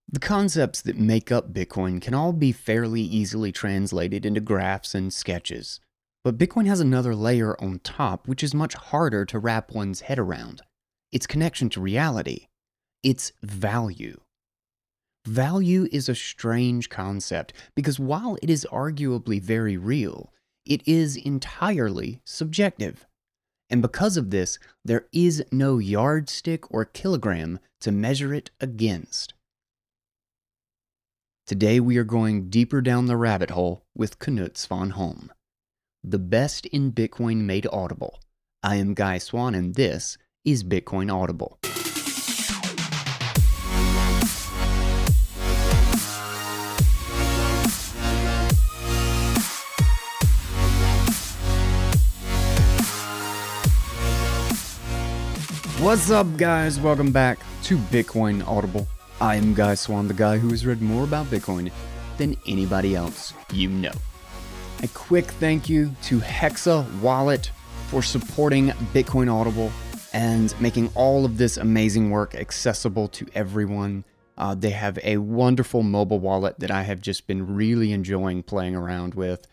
The concepts that make up Bitcoin can all be fairly easily translated into graphs and sketches. But Bitcoin has another layer on top which is much harder to wrap one's head around. Its connection to reality. Its value. Value is a strange concept because while it is arguably very real, it is entirely subjective. And because of this, there is no yardstick or kilogram to measure it against. Today we are going deeper down the rabbit hole with Knut Svanholm. The best in Bitcoin made audible. I am Guy Swan and this is Bitcoin Audible. What's up guys? Welcome back to Bitcoin Audible. I am Guy Swan, the guy who has read more about Bitcoin than anybody else you know. A quick thank you to Hexa Wallet for supporting Bitcoin Audible and making all of this amazing work accessible to everyone. They have a wonderful mobile wallet that I have just been really enjoying playing around with.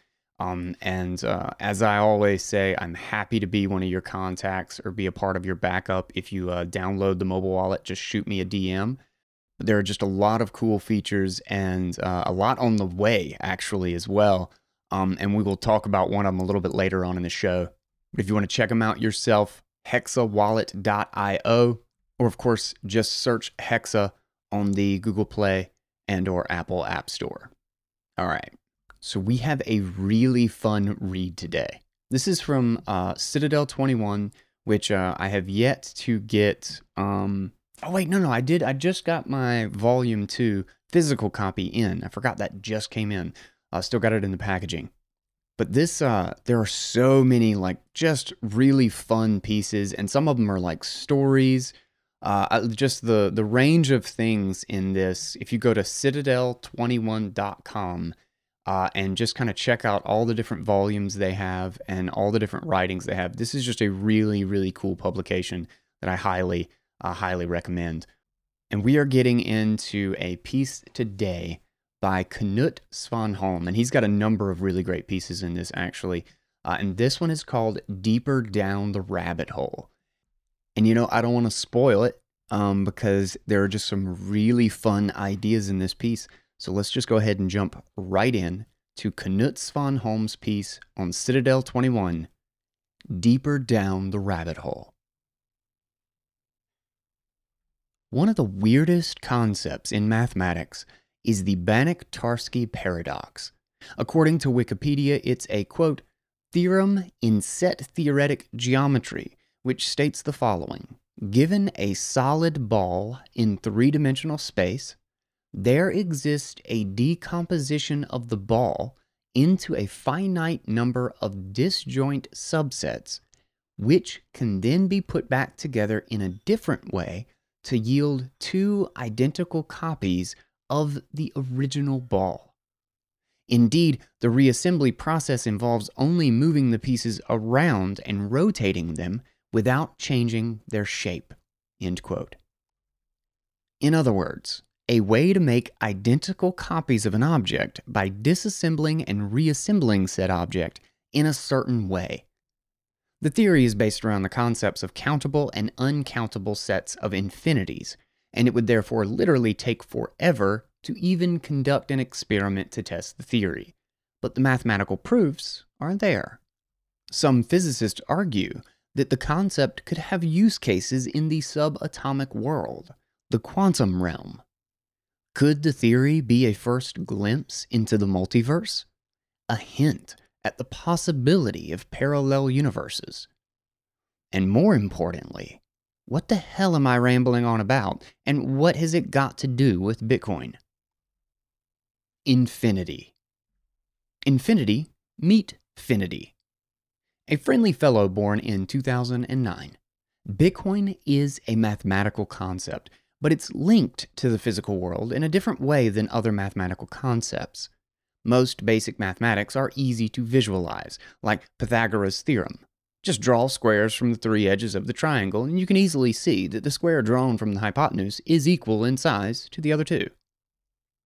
As I always say, I'm happy to be one of your contacts or be a part of your backup. If you download the mobile wallet, just shoot me a DM. There are just a lot of cool features and a lot on the way, actually, as well. And we will talk about one of them a little bit later on in the show. But if you want to check them out yourself, hexawallet.io, or of course, just search Hexa on the Google Play and or Apple App Store. All right, so we have a really fun read today. This is from Citadel 21, which I have yet to get... Oh wait, no, I did. I just got my Volume 2 physical copy in. I forgot that just came in. Still got it in the packaging. But this, there are so many like just really fun pieces, and some of them are like stories. Just the range of things in this. If you go to citadel21.com and just kind of check out all the different volumes they have and all the different writings they have, this is just a really, really cool publication that I highly recommend. And we are getting into a piece today by Knut Svanholm, and he's got a number of really great pieces in this actually. And this one is called Deeper Down the Rabbit Hole. And you know, I don't want to spoil it because there are just some really fun ideas in this piece. So let's just go ahead and jump right in to Knut Svanholm's piece on Citadel 21, Deeper Down the Rabbit Hole. One of the weirdest concepts in mathematics is the Banach-Tarski paradox. According to Wikipedia, it's a, quote, theorem in set-theoretic geometry, which states the following. Given a solid ball in three-dimensional space, there exists a decomposition of the ball into a finite number of disjoint subsets, which can then be put back together in a different way to yield two identical copies of the original ball. Indeed, the reassembly process involves only moving the pieces around and rotating them without changing their shape. End quote. In other words, a way to make identical copies of an object by disassembling and reassembling said object in a certain way. The theory is based around the concepts of countable and uncountable sets of infinities, and it would therefore literally take forever to even conduct an experiment to test the theory. But the mathematical proofs are there. Some physicists argue that the concept could have use cases in the subatomic world, the quantum realm. Could the theory be a first glimpse into the multiverse? A hint at the possibility of parallel universes? And more importantly, what the hell am I rambling on about, and what has it got to do with Bitcoin? Infinity. Infinity, meet Finity. A friendly fellow born in 2009. Bitcoin is a mathematical concept, but it's linked to the physical world in a different way than other mathematical concepts. Most basic mathematics are easy to visualize, like Pythagoras' theorem. Just draw squares from the three edges of the triangle, and you can easily see that the square drawn from the hypotenuse is equal in size to the other two.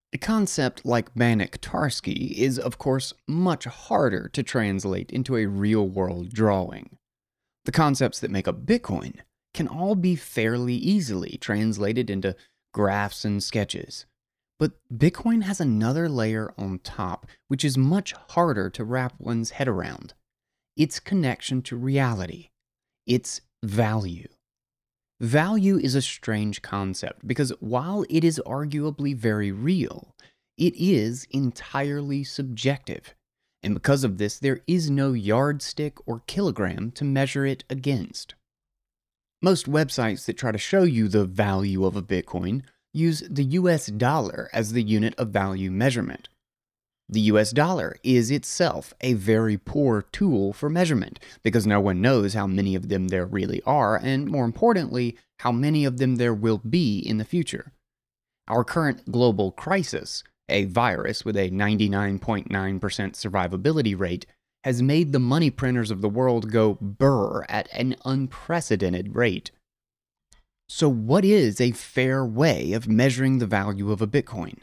A concept like Banach-Tarski is, of course, much harder to translate into a real-world drawing. The concepts that make up Bitcoin can all be fairly easily translated into graphs and sketches. But Bitcoin has another layer on top, which is much harder to wrap one's head around. Its connection to reality. Its value. Value is a strange concept because while it is arguably very real, it is entirely subjective. And because of this, there is no yardstick or kilogram to measure it against. Most websites that try to show you the value of a Bitcoin use the US dollar as the unit of value measurement. The US dollar is itself a very poor tool for measurement because no one knows how many of them there really are, and more importantly, how many of them there will be in the future. Our current global crisis, a virus with a 99.9% survivability rate, has made the money printers of the world go burr at an unprecedented rate. So what is a fair way of measuring the value of a Bitcoin?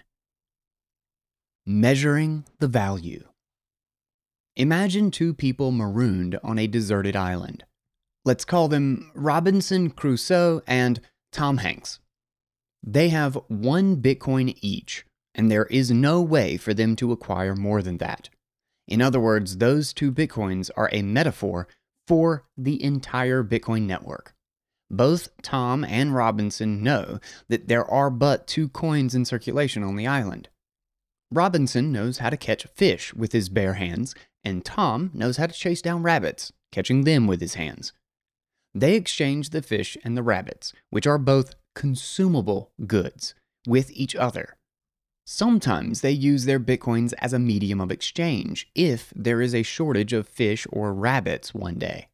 Measuring the value. Imagine two people marooned on a deserted island. Let's call them Robinson Crusoe and Tom Hanks. They have 1 Bitcoin each, and there is no way for them to acquire more than that. In other words, those 2 Bitcoins are a metaphor for the entire Bitcoin network. Both Tom and Robinson know that there are but 2 coins in circulation on the island. Robinson knows how to catch fish with his bare hands, and Tom knows how to chase down rabbits, catching them with his hands. They exchange the fish and the rabbits, which are both consumable goods, with each other. Sometimes they use their Bitcoins as a medium of exchange if there is a shortage of fish or rabbits one day.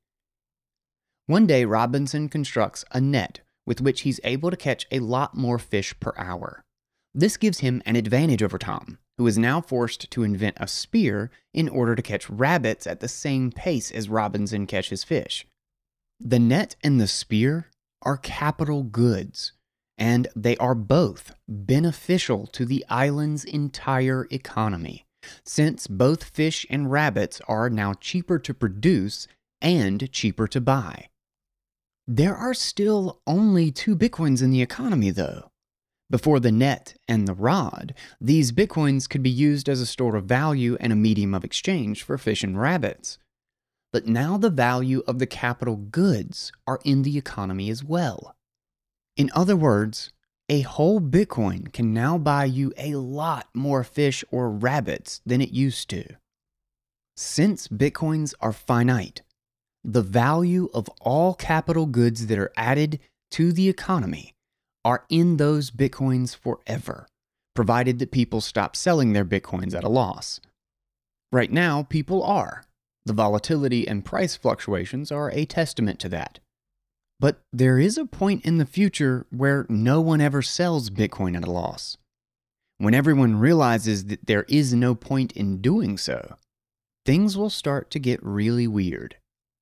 One day, Robinson constructs a net with which he's able to catch a lot more fish per hour. This gives him an advantage over Tom, who is now forced to invent a spear in order to catch rabbits at the same pace as Robinson catches fish. The net and the spear are capital goods, and they are both beneficial to the island's entire economy, since both fish and rabbits are now cheaper to produce and cheaper to buy. There are still only 2 Bitcoins in the economy, though. Before the net and the rod, these Bitcoins could be used as a store of value and a medium of exchange for fish and rabbits. But now the value of the capital goods are in the economy as well. In other words, a whole Bitcoin can now buy you a lot more fish or rabbits than it used to. Since Bitcoins are finite, the value of all capital goods that are added to the economy are in those Bitcoins forever, provided that people stop selling their Bitcoins at a loss. Right now, people are. The volatility and price fluctuations are a testament to that. But there is a point in the future where no one ever sells Bitcoin at a loss. When everyone realizes that there is no point in doing so, things will start to get really weird.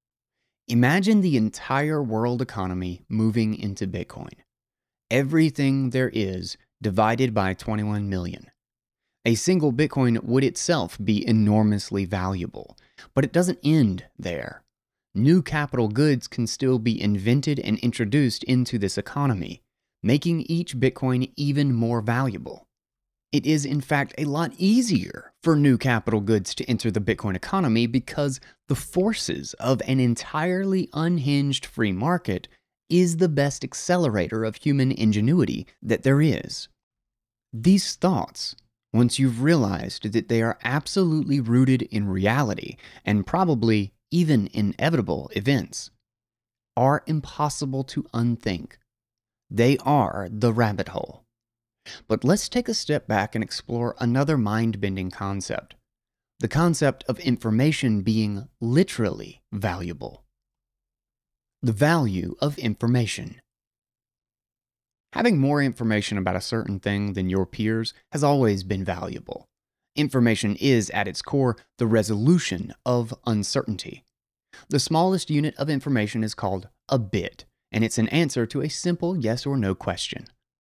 Imagine the entire world economy moving into Bitcoin. Everything there is divided by 21 million. A single Bitcoin would itself be enormously valuable, but it doesn't end there. New capital goods can still be invented and introduced into this economy, making each Bitcoin even more valuable. It is, in fact, a lot easier for new capital goods to enter the Bitcoin economy because the forces of an entirely unhinged free market is the best accelerator of human ingenuity that there is. These thoughts, once you've realized that they are absolutely rooted in reality and probably even inevitable events, are impossible to unthink. They are the rabbit hole. But let's take a step back and explore another mind-bending concept. The concept of information being literally valuable. The value of information. Having more information about a certain thing than your peers has always been valuable. Information is, at its core, the resolution of uncertainty. The smallest unit of information is called a bit, and it's an answer to a simple yes or no question.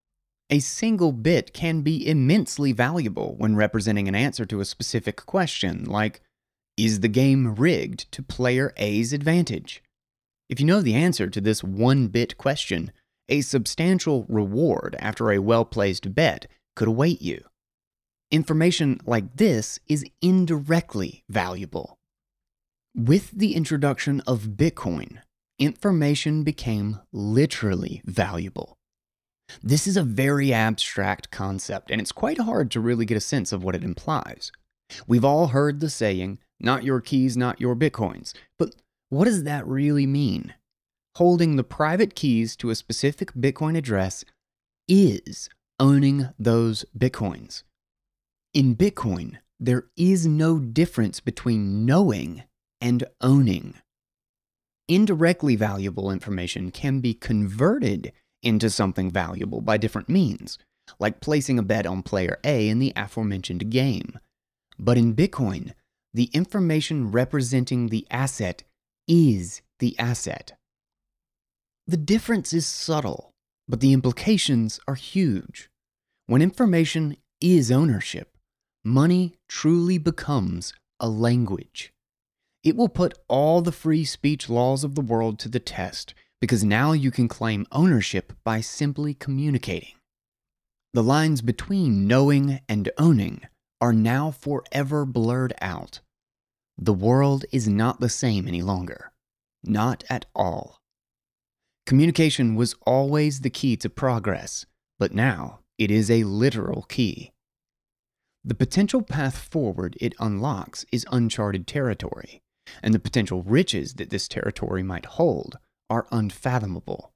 A single bit can be immensely valuable when representing an answer to a specific question, like, is the game rigged to player A's advantage? If you know the answer to this one-bit question, a substantial reward after a well-placed bet could await you. Information like this is indirectly valuable. With the introduction of Bitcoin, information became literally valuable. This is a very abstract concept, and it's quite hard to really get a sense of what it implies. We've all heard the saying, not your keys, not your Bitcoins. But what does that really mean? Holding the private keys to a specific Bitcoin address is owning those Bitcoins. In Bitcoin, there is no difference between knowing and owning. Indirectly valuable information can be converted into something valuable by different means, like placing a bet on player A in the aforementioned game. But in Bitcoin, the information representing the asset is the asset. The difference is subtle, but the implications are huge. When information is ownership, money truly becomes a language. It will put all the free speech laws of the world to the test, because now you can claim ownership by simply communicating. The lines between knowing and owning are now forever blurred out. The world is not the same any longer. Not at all. Communication was always the key to progress, but now it is a literal key. The potential path forward it unlocks is uncharted territory, and the potential riches that this territory might hold are unfathomable.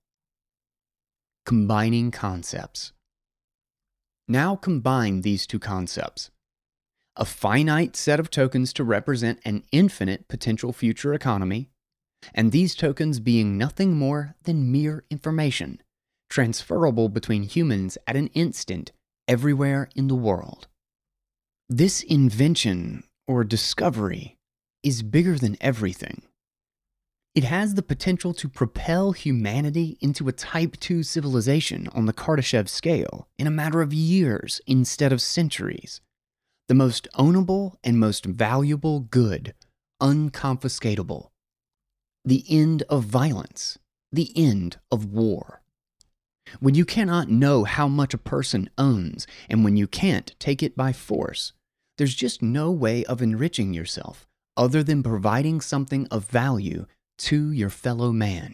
Combining concepts. Now combine these two concepts. A finite set of tokens to represent an infinite potential future economy, and these tokens being nothing more than mere information, transferable between humans at an instant everywhere in the world. This invention, or discovery, is bigger than everything. It has the potential to propel humanity into a Type 2 civilization on the Kardashev scale in a matter of years instead of centuries. The most ownable and most valuable good, unconfiscatable. The end of violence, the end of war. When you cannot know how much a person owns, and when you can't take it by force, there's just no way of enriching yourself other than providing something of value to your fellow man.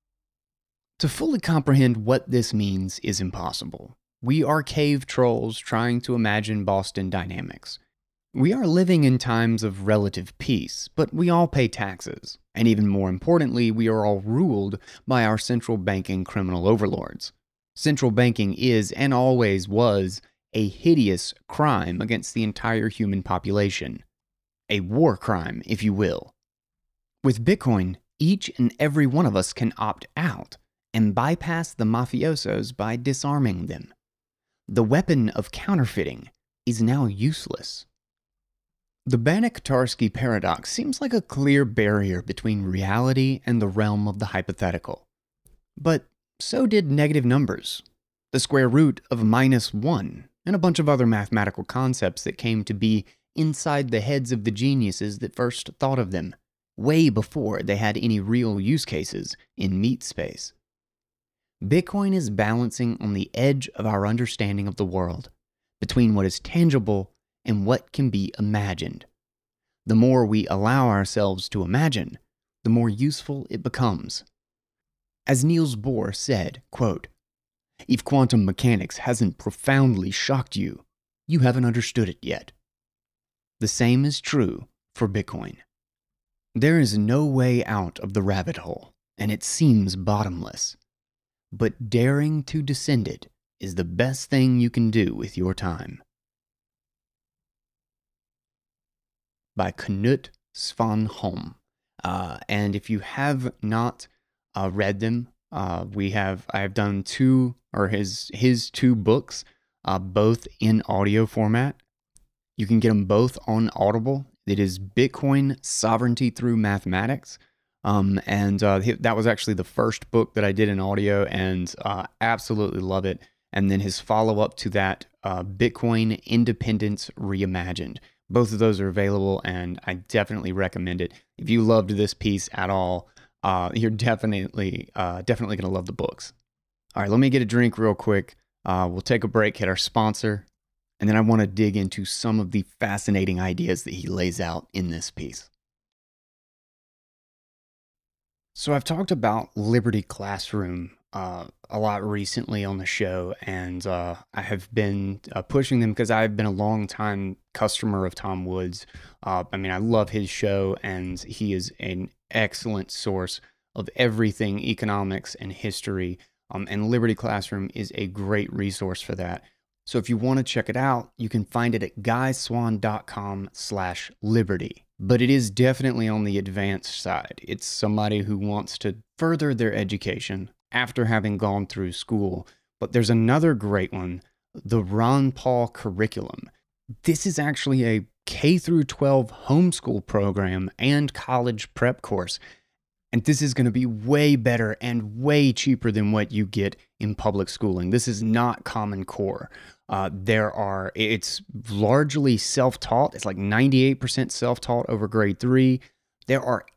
To fully comprehend what this means is impossible. We are cave trolls trying to imagine Boston Dynamics. We are living in times of relative peace, but we all pay taxes. And even more importantly, we are all ruled by our central banking criminal overlords. Central banking is, and always was, a hideous crime against the entire human population. A war crime, if you will. With Bitcoin, each and every one of us can opt out and bypass the mafiosos by disarming them. The weapon of counterfeiting is now useless. The Banach-Tarski paradox seems like a clear barrier between reality and the realm of the hypothetical. But so did negative numbers, the square root of -1, and a bunch of other mathematical concepts that came to be inside the heads of the geniuses that first thought of them, way before they had any real use cases in meat space. Bitcoin is balancing on the edge of our understanding of the world, between what is tangible and what can be imagined. The more we allow ourselves to imagine, the more useful it becomes. As Niels Bohr said, quote, "If quantum mechanics hasn't profoundly shocked you, you haven't understood it yet." The same is true for Bitcoin. There is no way out of the rabbit hole, and it seems bottomless. But daring to descend it is the best thing you can do with your time. By Knut Svanholm. And if you have not read them, I have done his two books, both in audio format. You can get them both on Audible. It is Bitcoin Sovereignty Through Mathematics. That was actually the first book that I did in audio, and absolutely love it. and then his follow-up to that, Bitcoin Independence Reimagined. Both of those are available, and I definitely recommend it. If you loved this piece at all, you're definitely going to love the books. All right, let me get a drink real quick. We'll take a break, hit our sponsor, and then I want to dig into some of the fascinating ideas that he lays out in this piece. So I've talked about Liberty Classroom a lot recently on the show, and I have been pushing them because I've been a long time customer of Tom Woods. I mean, I love his show, and he is an excellent source of everything economics and history. And Liberty Classroom is a great resource for that. So if you want to check it out, you can find it at guyswan.com/liberty. But it is definitely on the advanced side. It's somebody who wants to further their education after having gone through school. But there's another great one, the Ron Paul curriculum. This is actually a K through 12 homeschool program and college prep course. And this is going to be way better and way cheaper than what you get in public schooling. This is not Common Core. It's largely self-taught. It's like 98% self-taught over grade 3. There are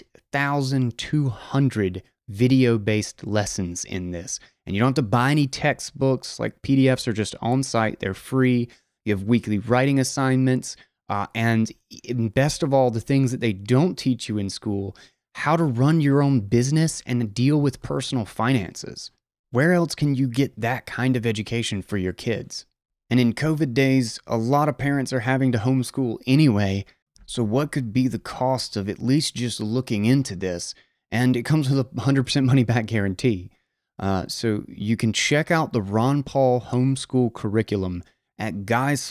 8,200 video-based lessons in this. And you don't have to buy any textbooks. Like, PDFs are just on site. They're free. You have weekly writing assignments. And best of all, the things that they don't teach you in school, how to run your own business and deal with personal finances. Where else can you get that kind of education for your kids? And in COVID days, a lot of parents are having to homeschool anyway. So what could be the cost of at least just looking into this? And it comes with a 100% money back guarantee. So you can check out the Ron Paul homeschool curriculum at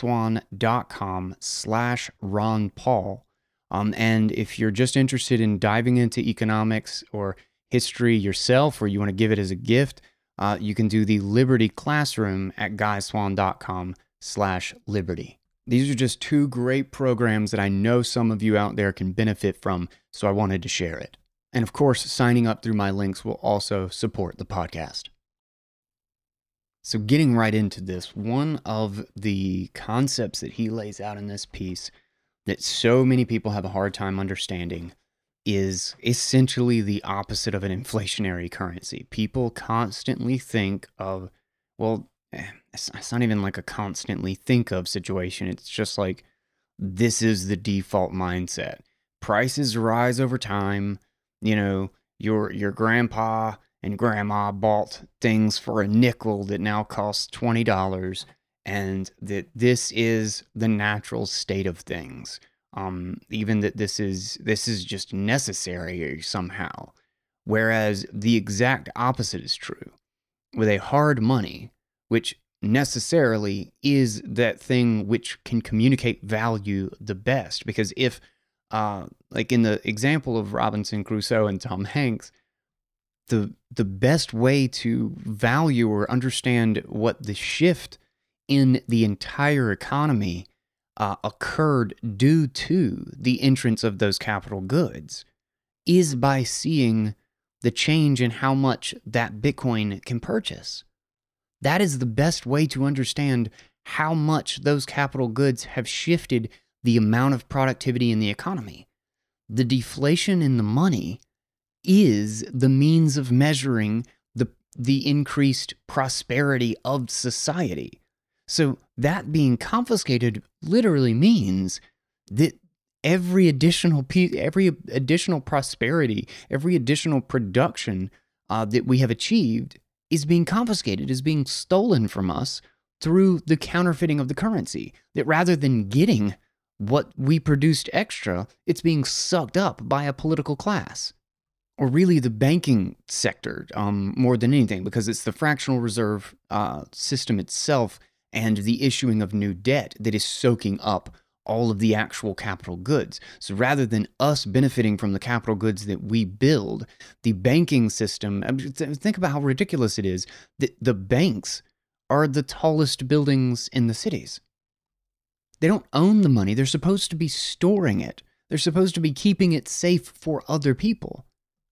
guyswan.com/Ron Paul. And if you're just interested in diving into economics or history yourself, or you want to give it as a gift, you can do the Liberty Classroom at guyswan.com/liberty. These are just two great programs that I know some of you out there can benefit from, so I wanted to share it. And of course, signing up through my links will also support the podcast. So getting right into this, one of the concepts that he lays out in this piece that so many people have a hard time understanding is essentially the opposite of an inflationary currency. People constantly think of, well, it's not even like a constantly think of situation. It's just like, this is the default mindset. Prices rise over time. You know, your grandpa and grandma bought things for a nickel that now costs $20, and that this is the natural state of things. Even that this is just necessary somehow. Whereas the exact opposite is true. With a hard money, which necessarily is that thing which can communicate value the best. Because if, like in the example of Robinson Crusoe and Tom Hanks, the best way to value or understand what the shift in the entire economy occurred due to the entrance of those capital goods is by seeing the change in how much that Bitcoin can purchase. That is the best way to understand how much those capital goods have shifted the amount of productivity in the economy. The deflation in the money is the means of measuring the increased prosperity of society. So that being confiscated literally means that every additional prosperity, every additional production that we have achieved is being confiscated, is being stolen from us through the counterfeiting of the currency. That rather than getting what we produced extra, it's being sucked up by a political class. Or really the banking sector more than anything, because it's the fractional reserve system itself and the issuing of new debt that is soaking up all of the actual capital goods. So rather than us benefiting from the capital goods that we build, the banking system, think about how ridiculous it is that the banks are the tallest buildings in the cities. They don't own the money. They're supposed to be storing it. They're supposed to be keeping it safe for other people.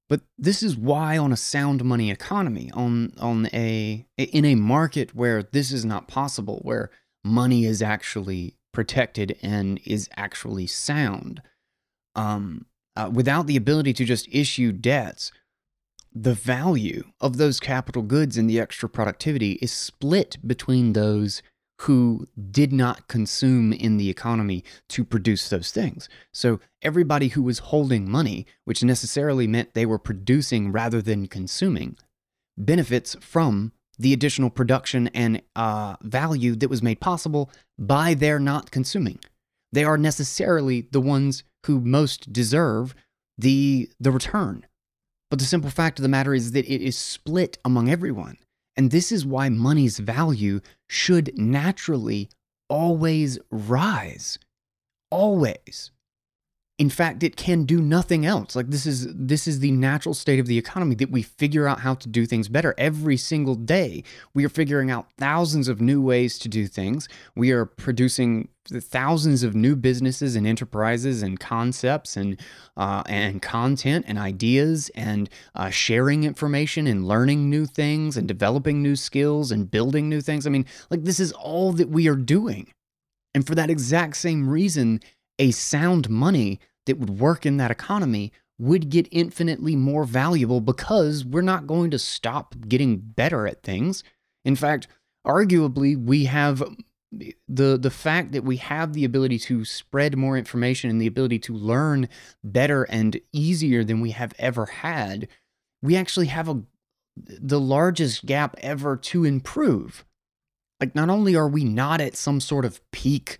But this is why on a sound money economy, in a market where this is not possible, where money is actually protected and is actually sound, without the ability to just issue debts, the value of those capital goods and the extra productivity is split between those who did not consume in the economy to produce those things. So everybody who was holding money, which necessarily meant they were producing rather than consuming, benefits from the additional production and value that was made possible by their not consuming. They are necessarily the ones who most deserve the return. But the simple fact of the matter is that it is split among everyone. And this is why money's value should naturally always rise. Always. In fact, it can do nothing else. Like this is the natural state of the economy, that we figure out how to do things better every single day. We are figuring out thousands of new ways to do things. We are producing thousands of new businesses and enterprises and concepts and content and ideas and sharing information and learning new things and developing new skills and building new things. I mean, like this is all that we are doing. And for that exact same reason, a sound money that would work in that economy would get infinitely more valuable, because we're not going to stop getting better at things. In fact, arguably, we have the fact that we have the ability to spread more information and the ability to learn better and easier than we have ever had. We actually have the largest gap ever to improve. Like, not only are we not at some sort of peak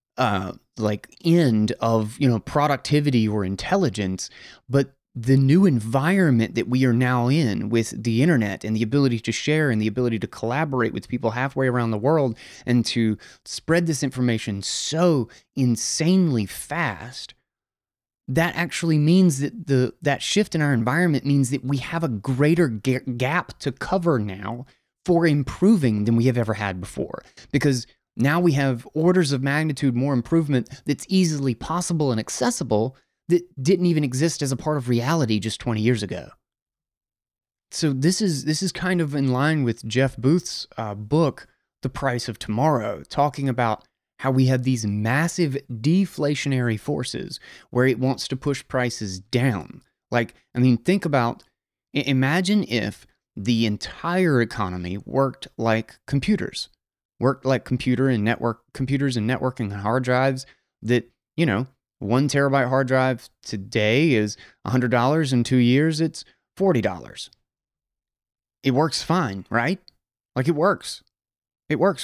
end of, productivity or intelligence, but the new environment that we are now in with the internet and the ability to share and the ability to collaborate with people halfway around the world and to spread this information so insanely fast, that actually means that that shift in our environment means that we have a greater gap to cover now for improving than we have ever had before. Because now we have orders of magnitude more improvement that's easily possible and accessible that didn't even exist as a part of reality just 20 years ago. So this is kind of in line with Jeff Booth's book, The Price of Tomorrow, talking about how we have these massive deflationary forces where it wants to push prices down. Imagine if the entire economy worked like computers. Computers and networking hard drives that, 1 terabyte hard drive today is $100. In 2 years, it's $40. It works fine, right? Like it works. It works.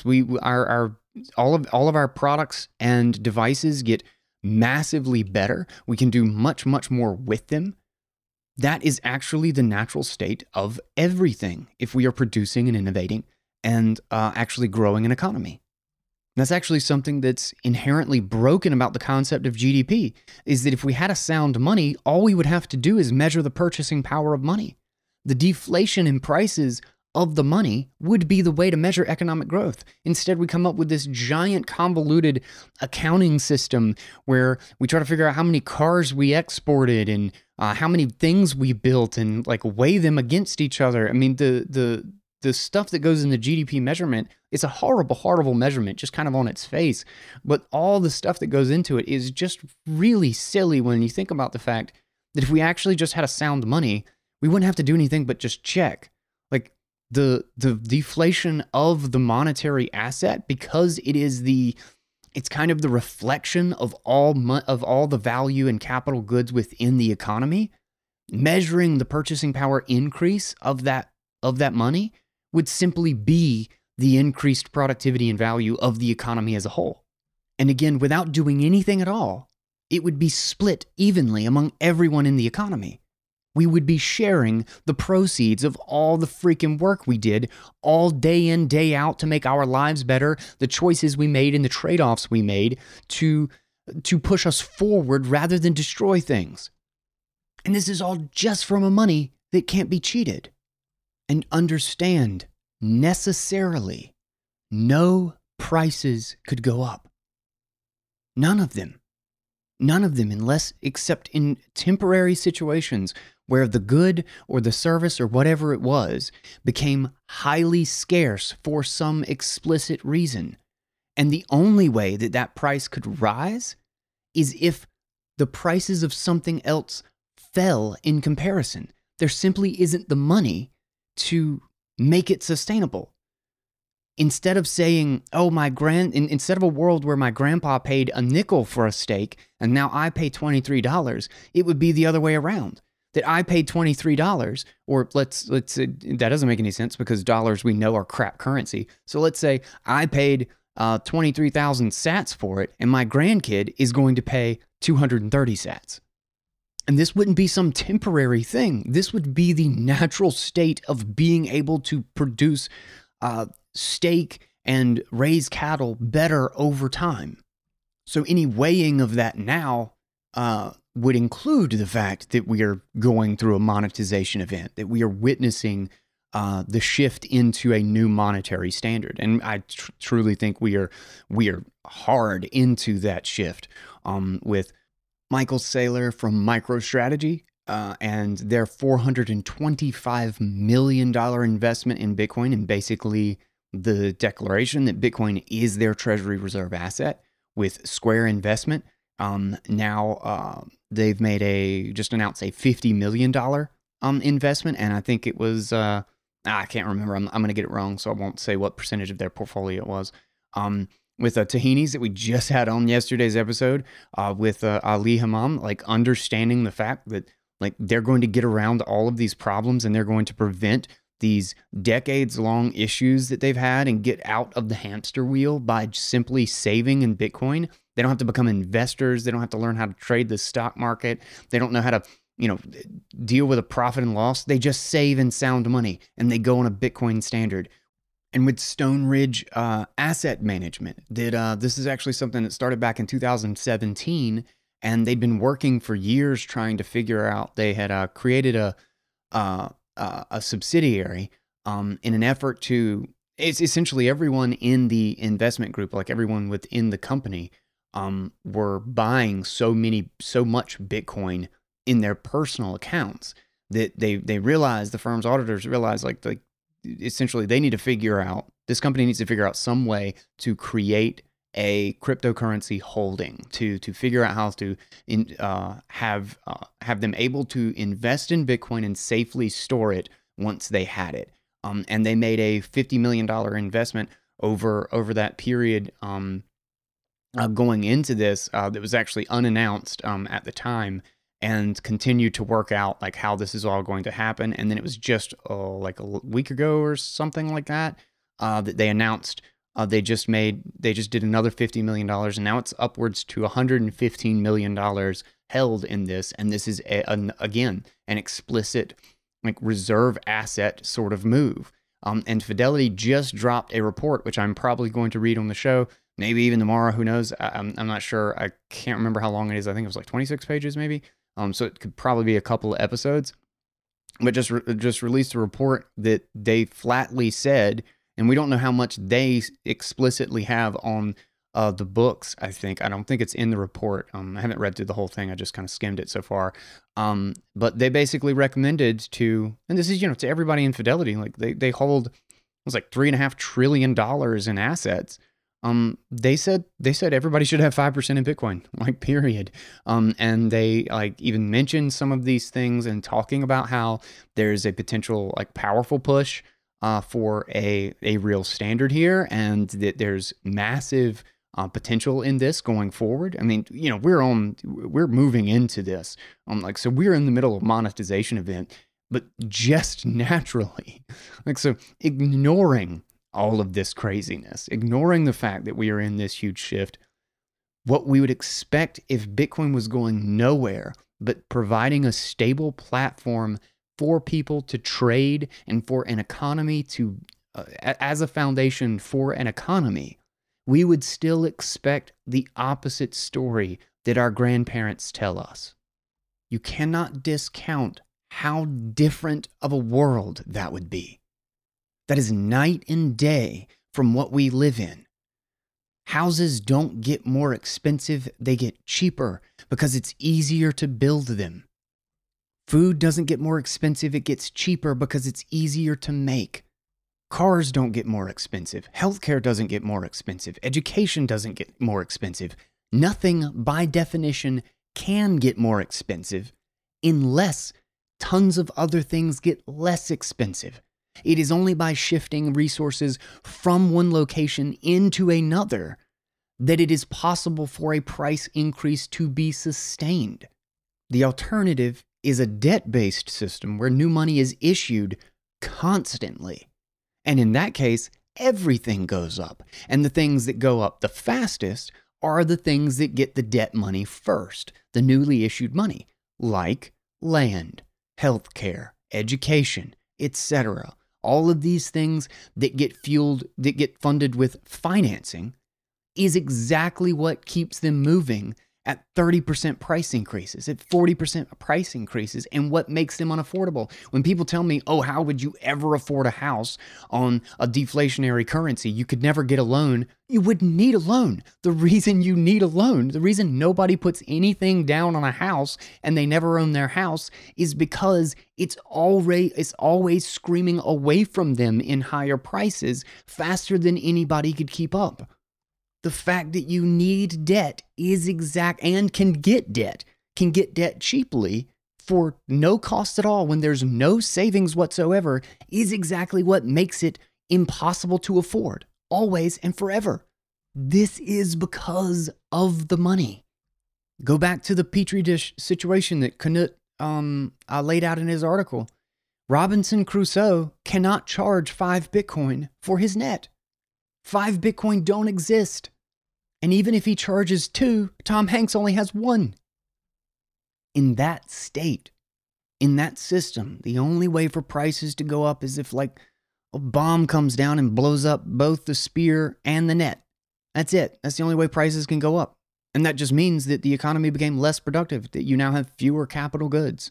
All of our products and devices get massively better. We can do much, much more with them. That is actually the natural state of everything if we are producing and innovating and actually growing an economy. That's actually something that's inherently broken about the concept of GDP, is that if we had a sound money, all we would have to do is measure the purchasing power of money. The deflation in prices of the money would be the way to measure economic growth. Instead, we come up with this giant convoluted accounting system where we try to figure out how many cars we exported and how many things we built and weigh them against each other. I mean, the stuff that goes in the GDP measurement, it's a horrible, horrible measurement just kind of on its face. But all the stuff that goes into it is just really silly when you think about the fact that if we actually just had a sound money, we wouldn't have to do anything but just check. The deflation of the monetary asset, because it's kind of the reflection of all the value and capital goods within the economy. Measuring the purchasing power increase of that money would simply be the increased productivity and value of the economy as a whole. And again, without doing anything at all, it would be split evenly among everyone in the economy. We would be sharing the proceeds of all the freaking work we did all day in, day out to make our lives better, the choices we made and the trade-offs we made to push us forward rather than destroy things. And this is all just from a money that can't be cheated. And understand, necessarily, no prices could go up. None of them. None of them, except in temporary situations where the good or the service or whatever it was became highly scarce for some explicit reason. And the only way that that price could rise is if the prices of something else fell in comparison. There simply isn't the money to make it sustainable. Instead of saying, oh, instead of a world where my grandpa paid a nickel for a steak and now I pay $23, it would be the other way around. That I paid $23, or let's say that doesn't make any sense because dollars we know are crap currency. So let's say I paid 23,000 sats for it and my grandkid is going to pay 230 sats. And this wouldn't be some temporary thing. This would be the natural state of being able to produce steak and raise cattle better over time. So any weighing of that now would include the fact that we are going through a monetization event, that we are witnessing the shift into a new monetary standard. And I truly think we are hard into that shift with Michael Saylor from MicroStrategy and their $425 million investment in Bitcoin, and basically the declaration that Bitcoin is their treasury reserve asset with Square Investment. Now they've just announced a $50 million investment, and I think it was I can't remember. I'm going to get it wrong, so I won't say what percentage of their portfolio it was. With Tahini's that we just had on yesterday's episode, with Ali Hammam, like understanding the fact that like they're going to get around all of these problems and they're going to prevent these decades-long issues that they've had and get out of the hamster wheel by simply saving in Bitcoin. They don't have to become investors. They don't have to learn how to trade the stock market. They don't know how to, deal with a profit and loss. They just save in sound money and they go on a Bitcoin standard. And with Stone Ridge Asset Management, this is actually something that started back in 2017, and they'd been working for years trying to figure out. They had created a subsidiary in an effort to. It's essentially everyone in the investment group, like everyone within the company, were buying so much Bitcoin in their personal accounts that they realized, the firm's auditors realized, like essentially they need to figure out, this company needs to figure out some way to create a cryptocurrency holding, to figure out how to have them able to invest in Bitcoin and safely store it once they had it. And they made a $50 million investment over that period going into this that was actually unannounced at the time, and continued to work out like how this is all going to happen. And then it was just like a week ago or something like that that they announced they just did another $50 million, and now it's upwards to $115 million held in this. And this is again an explicit like reserve asset sort of move. And Fidelity just dropped a report, which I'm probably going to read on the show, maybe even tomorrow. Who knows? I'm not sure. I can't remember how long it is. I think it was like 26 pages maybe. So it could probably be a couple of episodes, but just released a report that they flatly said, and we don't know how much they explicitly have on the books. I don't think it's in the report. I haven't read through the whole thing. I just kind of skimmed it so far. But they basically recommended to, and this is, to everybody in Fidelity, like they hold, it was like $3.5 trillion in assets. They said everybody should have 5% in Bitcoin, like period. And they like even mentioned some of these things and talking about how there's a potential like powerful push for a real standard here, and that there's massive potential in this going forward. I mean, we're moving into this. So we're in the middle of a monetization event, but just naturally, so ignoring all of this craziness, ignoring the fact that we are in this huge shift, what we would expect if Bitcoin was going nowhere, but providing a stable platform for people to trade and for an economy to, as a foundation for an economy, we would still expect the opposite story that our grandparents tell us. You cannot discount how different of a world that would be. That is night and day from what we live in. Houses don't get more expensive, they get cheaper because it's easier to build them. Food doesn't get more expensive, it gets cheaper because it's easier to make. Cars don't get more expensive. Healthcare doesn't get more expensive. Education doesn't get more expensive. Nothing, by definition, can get more expensive unless tons of other things get less expensive. It is only by shifting resources from one location into another that it is possible for a price increase to be sustained. The alternative is a debt-based system where new money is issued constantly. And in that case, everything goes up. And the things that go up the fastest are the things that get the debt money first, the newly issued money, like land, healthcare, education, etc. All of these things that get funded with financing is exactly what keeps them moving at 30% price increases, at 40% price increases, and what makes them unaffordable. When people tell me, oh, how would you ever afford a house on a deflationary currency? You could never get a loan. You wouldn't need a loan. The reason you need a loan, the reason nobody puts anything down on a house and they never own their house is because it's always screaming away from them in higher prices faster than anybody could keep up. The fact that you need debt is and can get debt cheaply for no cost at all when there's no savings whatsoever is exactly what makes it impossible to afford, always and forever. This is because of the money. Go back to the Petri dish situation that Knut laid out in his article. Robinson Crusoe cannot charge 5 Bitcoin for his net. 5 Bitcoin don't exist. And even if he charges 2, Tom Hanks only has 1. In that state, in that system, the only way for prices to go up is if like a bomb comes down and blows up both the spear and the net. That's it. That's the only way prices can go up. And that just means that the economy became less productive, that you now have fewer capital goods.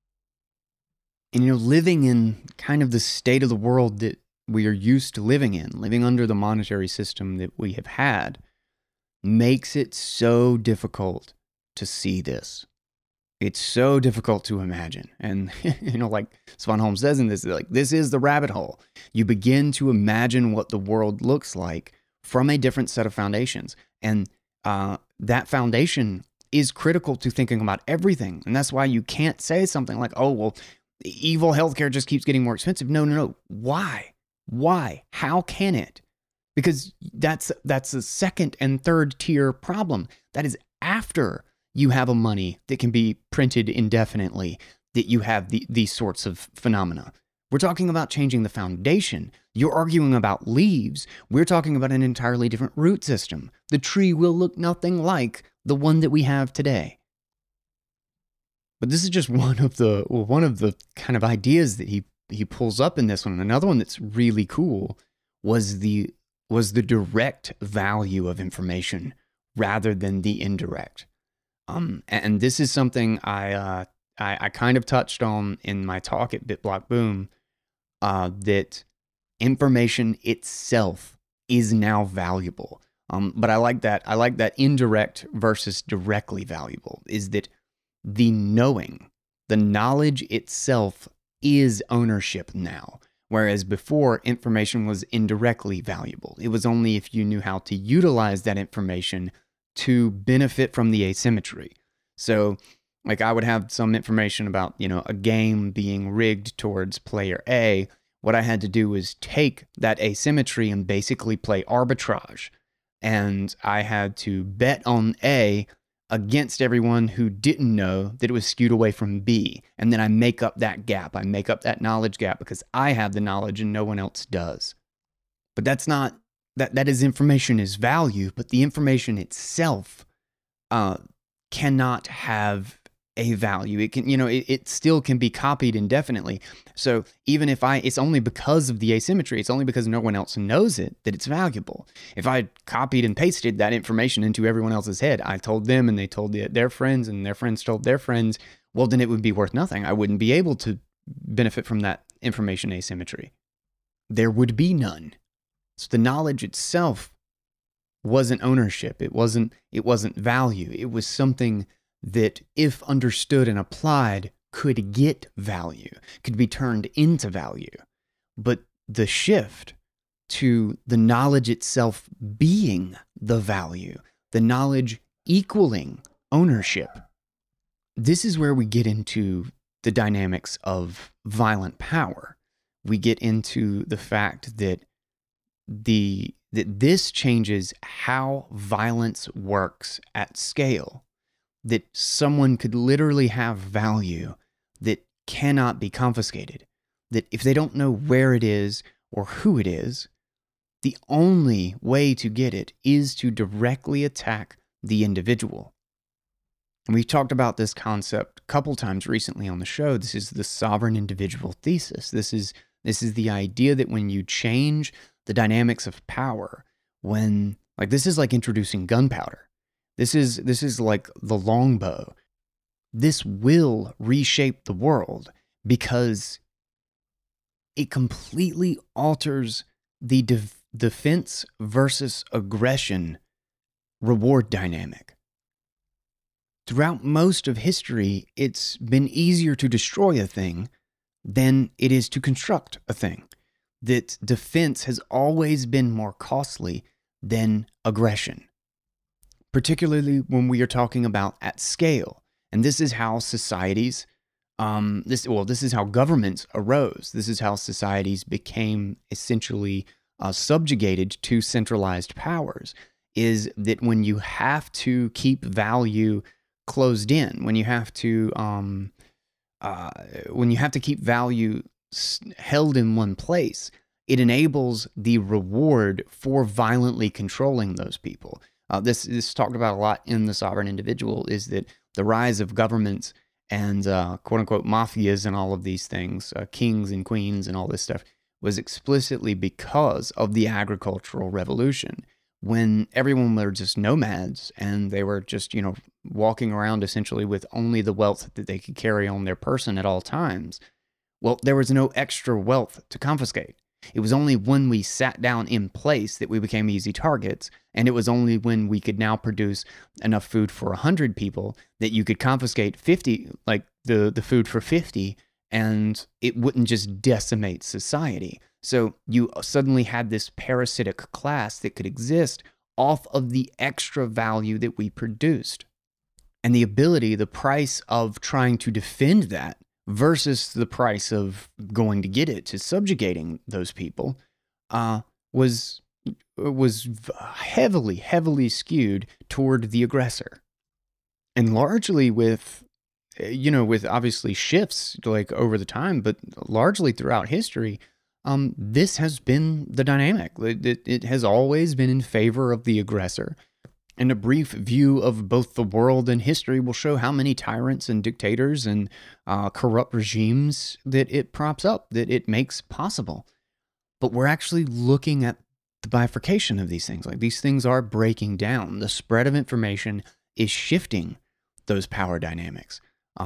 And living in kind of the state of the world that we are used to living in, living under the monetary system that we have had, makes it so difficult to see this. It's so difficult to imagine. And, like Svan Holm says in this, this is the rabbit hole. You begin to imagine what the world looks like from a different set of foundations. And that foundation is critical to thinking about everything. And that's why you can't say something like, oh, well, evil healthcare just keeps getting more expensive. No. Why? How can it? Because that's a second and third tier problem. That is after you have a money that can be printed indefinitely, that you have these sorts of phenomena. We're talking about changing the foundation. You're arguing about leaves. We're talking about an entirely different root system. The tree will look nothing like the one that we have today. But this is just one of the kind of ideas that he pulls up in this one. Another one that's really cool was the direct value of information rather than the indirect. And this is something I kind of touched on in my talk at BitBlock Boom, that information itself is now valuable. But I like that indirect versus directly valuable, is that the knowledge itself is ownership now. Whereas before, information was indirectly valuable. It was only if you knew how to utilize that information to benefit from the asymmetry. So, like I would have some information about, a game being rigged towards player A. What I had to do was take that asymmetry and basically play arbitrage. And I had to bet on A against everyone who didn't know that it was skewed away from B. And then I make up that gap. I make up that knowledge gap because I have the knowledge and no one else does. But that's not, that is information is value, but the information itself cannot have a value. It can, it still can be copied indefinitely. So even if it's only because of the asymmetry, it's only because no one else knows it that it's valuable. If I copied and pasted that information into everyone else's head, I told them and they told their friends and their friends told their friends, well, then it would be worth nothing. I wouldn't be able to benefit from that information asymmetry. There would be none. So the knowledge itself wasn't ownership. It wasn't value. It was something that, if understood and applied, could get value, could be turned into value. But the shift to the knowledge itself being the value, the knowledge equaling ownership, this is where we get into the dynamics of violent power. We get into the fact that this changes how violence works at scale, that someone could literally have value that cannot be confiscated, that if they don't know where it is or who it is, the only way to get it is to directly attack the individual. And we've talked about this concept a couple times recently on the show. This is the sovereign individual thesis. This is the idea that when you change the dynamics of power, this is like introducing gunpowder. This is like the longbow. This will reshape the world because it completely alters the defense versus aggression reward dynamic. Throughout most of history, it's been easier to destroy a thing than it is to construct a thing. That defense has always been more costly than aggression, particularly when we are talking about at scale. And this is how societies, this is how governments arose. This is how societies became essentially subjugated to centralized powers, is that when you have to keep value closed in, when you have to keep value held in one place, it enables the reward for violently controlling those people. This is talked about a lot in The Sovereign Individual, is that the rise of governments and quote-unquote mafias and all of these things, kings and queens and all this stuff, was explicitly because of the agricultural revolution, when everyone were just nomads and they were just, walking around essentially with only the wealth that they could carry on their person at all times. Well, there was no extra wealth to confiscate. It was only when we sat down in place that we became easy targets, and it was only when we could now produce enough food for 100 people that you could confiscate 50, like the food for 50, and it wouldn't just decimate society. So you suddenly had this parasitic class that could exist off of the extra value that we produced. And the price of trying to defend that versus the price of going to get it, to subjugating those people, was heavily skewed toward the aggressor. And largely with obviously shifts like over the time, but largely throughout history, this has been the dynamic. It has always been in favor of the aggressor. And a brief view of both the world and history will show how many tyrants and dictators and corrupt regimes that it props up, that it makes possible. But we're actually looking at the bifurcation of these things. Like, these things are breaking down. The spread of information is shifting those power dynamics.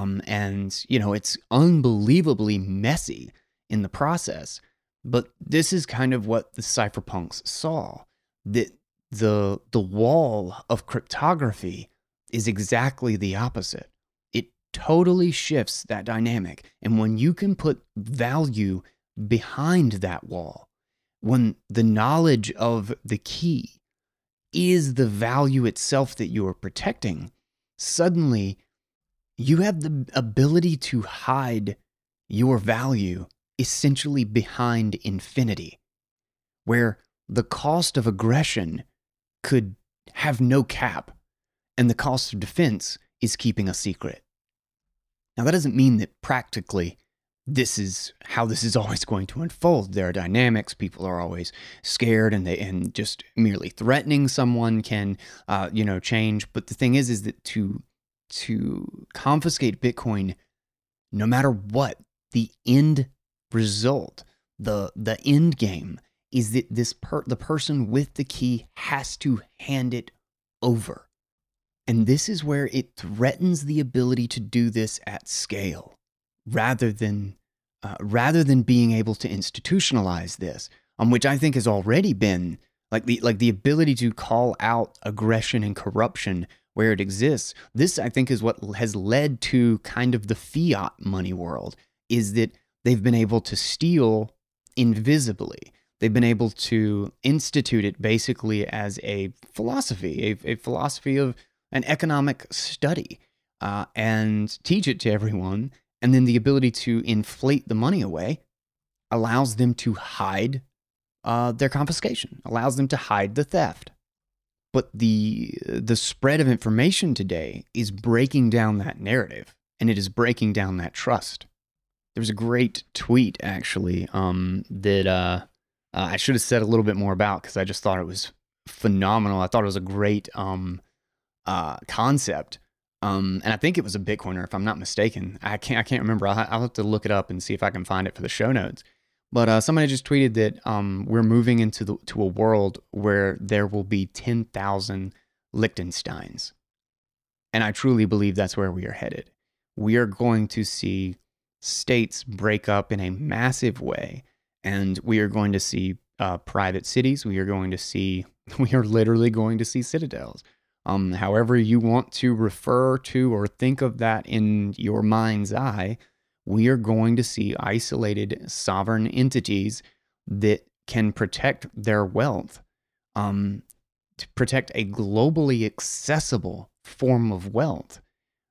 And it's unbelievably messy in the process. But this is kind of what the cypherpunks saw, that the wall of cryptography is exactly the opposite. It totally shifts that dynamic. And when you can put value behind that wall, when the knowledge of the key is the value itself that you are protecting, suddenly you have the ability to hide your value essentially behind infinity, where the cost of aggression could have no cap, and the cost of defense is keeping a secret. Now, that doesn't mean that practically this is how this is always going to unfold. There are dynamics. People are always scared, and just merely threatening someone can, change. But the thing is that to confiscate Bitcoin, no matter what, the end result, the end game, is that the person with the key has to hand it over. And this is where it threatens the ability to do this at scale, rather than being able to institutionalize this, which I think has already been like the ability to call out aggression and corruption, where it exists. This, I think, is what has led to kind of the fiat money world, is that they've been able to steal invisibly. They've been able to institute it basically as a philosophy, a philosophy of an economic study, and teach it to everyone. And then the ability to inflate the money away allows them to hide their confiscation, allows them to hide the theft. But the spread of information today is breaking down that narrative, and it is breaking down that trust. There was a great tweet, actually, that I should have said a little bit more about, because I just thought it was phenomenal. I thought it was a great concept. And I think it was a Bitcoiner, if I'm not mistaken. I can't remember. I'll have to look it up and see if I can find it for the show notes. But somebody just tweeted that we're moving to a world where there will be 10,000 Liechtensteins. And I truly believe that's where we are headed. We are going to see states break up in a massive way, and we are going to see private cities. We are literally going to see citadels. However you want to refer to or think of that in your mind's eye, we are going to see isolated sovereign entities that can protect their wealth, to protect a globally accessible form of wealth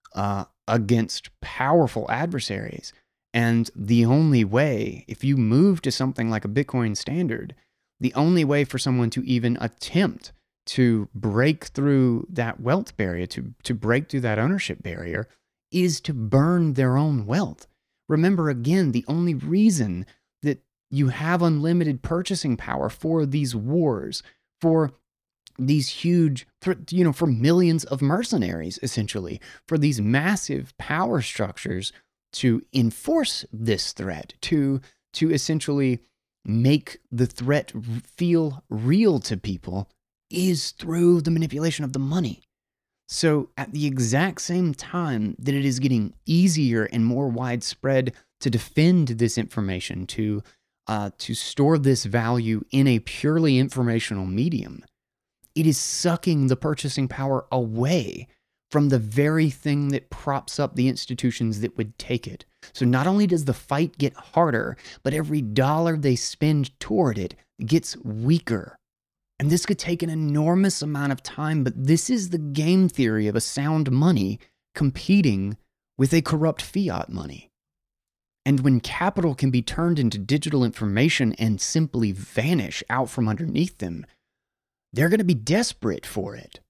against powerful adversaries. And the only way, if you move to something like a Bitcoin standard, the only way for someone to even attempt to break through that wealth barrier, to break through that ownership barrier, is to burn their own wealth. Remember, again, the only reason that you have unlimited purchasing power for these wars, for these huge, for millions of mercenaries, essentially, for these massive power structures to enforce this threat, to essentially make the threat feel real to people, is through the manipulation of the money. So at the exact same time that it is getting easier and more widespread to defend this information, to store this value in a purely informational medium, it is sucking the purchasing power away from the very thing that props up the institutions that would take it. So not only does the fight get harder, but every dollar they spend toward it gets weaker. And this could take an enormous amount of time, but this is the game theory of a sound money competing with a corrupt fiat money. And when capital can be turned into digital information and simply vanish out from underneath them, they're going to be desperate for it.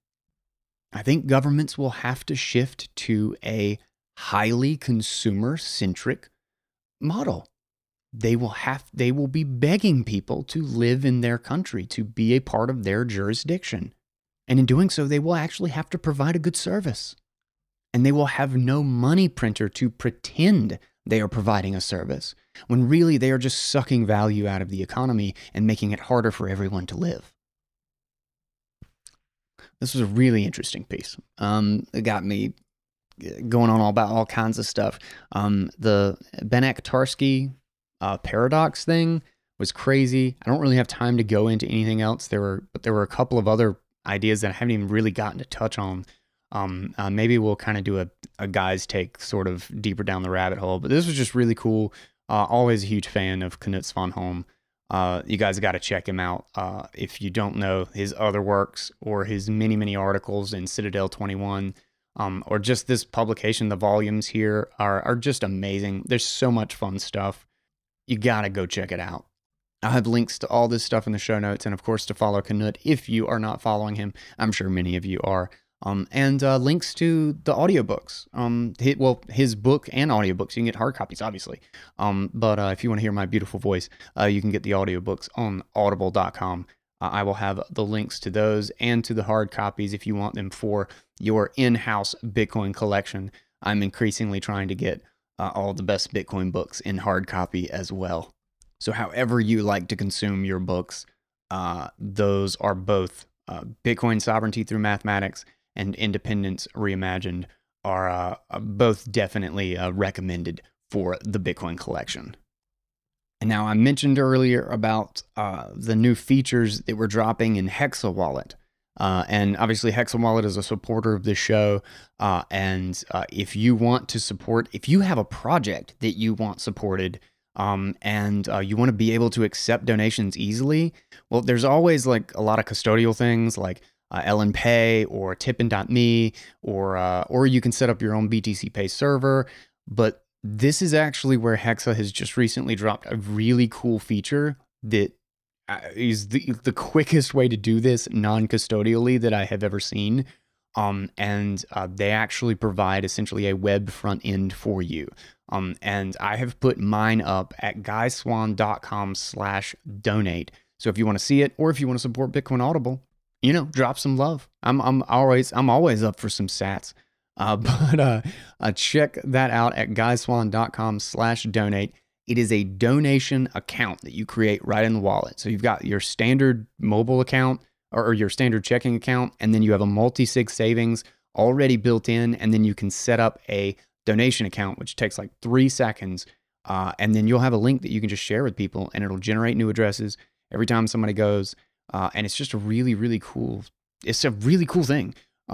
I think governments will have to shift to a highly consumer-centric model. They will be begging people to live in their country, to be a part of their jurisdiction. And in doing so, they will actually have to provide a good service. And they will have no money printer to pretend they are providing a service, when really they are just sucking value out of the economy and making it harder for everyone to live. This was a really interesting piece. It got me going on about all kinds of stuff. The Banach-Tarski paradox thing was crazy. I don't really have time to go into anything else. But there were a couple of other ideas that I haven't even really gotten to touch on. Maybe we'll kind of do a guy's take sort of deeper down the rabbit hole. But this was just really cool. Always a huge fan of Knut Svanholm. You guys got to check him out. If you don't know his other works or his many, many articles in Citadel 21, or just this publication, the volumes here are just amazing. There's so much fun stuff. You got to go check it out. I'll have links to all this stuff in the show notes, and of course to follow Knut if you are not following him. I'm sure many of you are. And links to the audiobooks. His book and audiobooks. You can get hard copies, obviously. But if you want to hear my beautiful voice, you can get the audiobooks on audible.com. I will have the links to those and to the hard copies if you want them for your in-house Bitcoin collection. I'm increasingly trying to get all the best Bitcoin books in hard copy as well. So however you like to consume your books, those are both Bitcoin Sovereignty Through Mathematics and Independence Reimagined are both definitely recommended for the Bitcoin collection. And now I mentioned earlier about the new features that we're dropping in Hexa Wallet. And obviously, Hexa Wallet is a supporter of this show. If you want to support, if you have a project that you want supported, and you want to be able to accept donations easily, well, there's always like a lot of custodial things like Ellen Pay or Tippin.me, or you can set up your own BTC Pay server. But this is actually where Hexa has just recently dropped a really cool feature that is the quickest way to do this non-custodially that I have ever seen. They actually provide essentially a web front end for you. And I have put mine up at guyswan.com/donate. So if you want to see it, or if you want to support Bitcoin Audible, drop some love. I'm always up for some sats. But check that out at guyswan.com/donate. It is a donation account that you create right in the wallet. So you've got your standard mobile account or your standard checking account, and then you have a multi-sig savings already built in, and then you can set up a donation account, which takes like 3 seconds. And then you'll have a link that you can just share with people, and it'll generate new addresses every time somebody goes. And it's just a really, really cool, it's a really cool thing.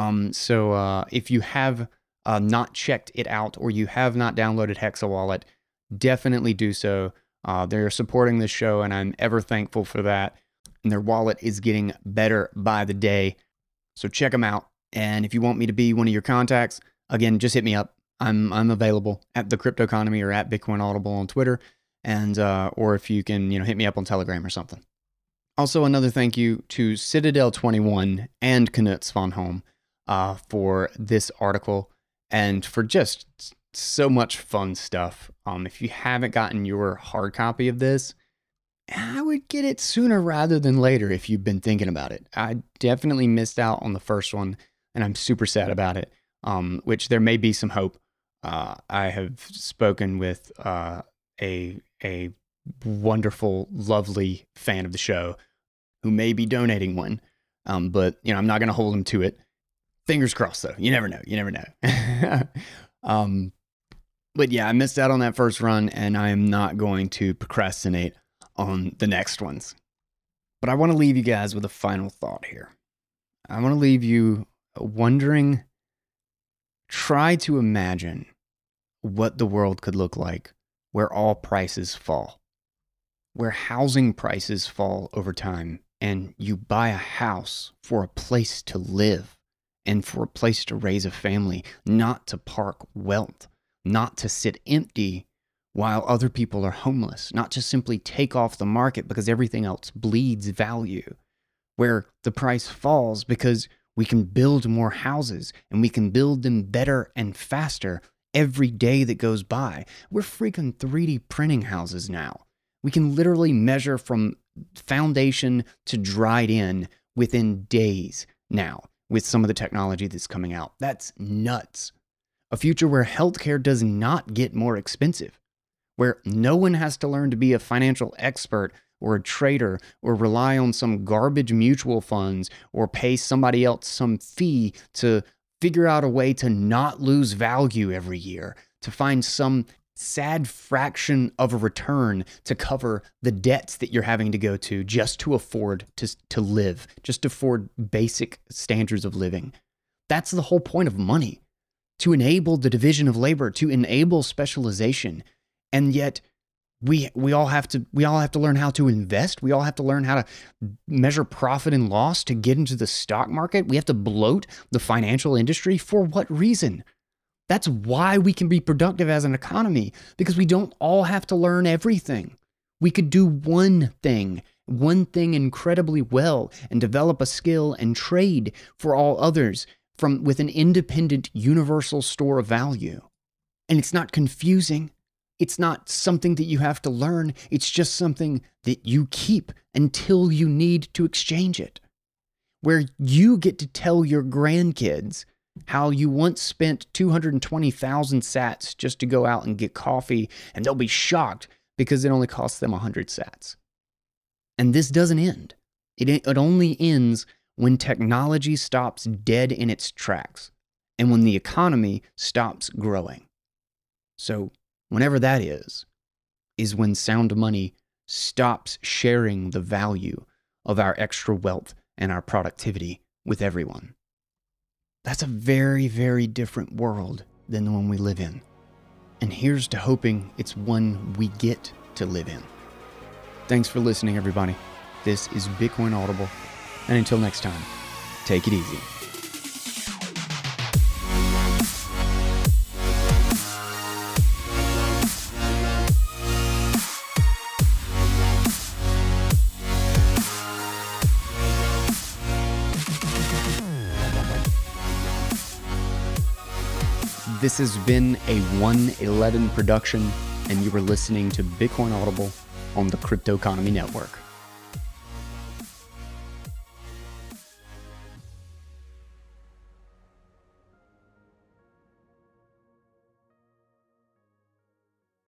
So if you have not checked it out, or you have not downloaded Hexa Wallet, definitely do so. They're supporting this show, and I'm ever thankful for that. And their wallet is getting better by the day. So check them out. And if you want me to be one of your contacts, again, just hit me up. I'm available at The Crypto Economy or at Bitcoin Audible on Twitter, and or if you can, hit me up on Telegram or something. Also, another thank you to Citadel 21 and Knut Svanholm for this article and for just so much fun stuff. If you haven't gotten your hard copy of this, I would get it sooner rather than later if you've been thinking about it. I definitely missed out on the first one, and I'm super sad about it, which there may be some hope. I have spoken with a wonderful, lovely fan of the show who may be donating one, but I'm not going to hold him to it. Fingers crossed, though. You never know. You never know. But yeah, I missed out on that first run, and I am not going to procrastinate on the next ones. But I want to leave you guys with a final thought here. I want to leave you wondering, try to imagine what the world could look like where all prices fall, where housing prices fall over time, and you buy a house for a place to live and for a place to raise a family, not to park wealth, not to sit empty while other people are homeless, not to simply take off the market because everything else bleeds value, where the price falls because we can build more houses and we can build them better and faster every day that goes by. We're freaking 3D printing houses now. We can literally measure from foundation to dried in within days now with some of the technology that's coming out. That's nuts. A future where healthcare does not get more expensive, where no one has to learn to be a financial expert or a trader or rely on some garbage mutual funds or pay somebody else some fee to figure out a way to not lose value every year, to find some sad fraction of a return to cover the debts that you're having to go to just to afford to live, just to afford basic standards of living. That's the whole point of money, to enable the division of labor, to enable specialization. And yet we all have to learn how to invest. We all have to learn how to measure profit and loss to get into the stock market. We have to bloat the financial industry. For what reason? That's why we can be productive as an economy, because we don't all have to learn everything. We could do one thing incredibly well and develop a skill and trade for all others with an independent universal store of value. And it's not confusing. It's not something that you have to learn. It's just something that you keep until you need to exchange it. Where you get to tell your grandkids how you once spent 220,000 sats just to go out and get coffee, and they'll be shocked because it only costs them 100 sats. And this doesn't end. It only ends when technology stops dead in its tracks and when the economy stops growing. So whenever that is when sound money stops sharing the value of our extra wealth and our productivity with everyone. That's a very, very different world than the one we live in. And here's to hoping it's one we get to live in. Thanks for listening, everybody. This is Bitcoin Audible. And until next time, take it easy. This has been a 111 production, and you were listening to Bitcoin Audible on the Crypto Economy Network.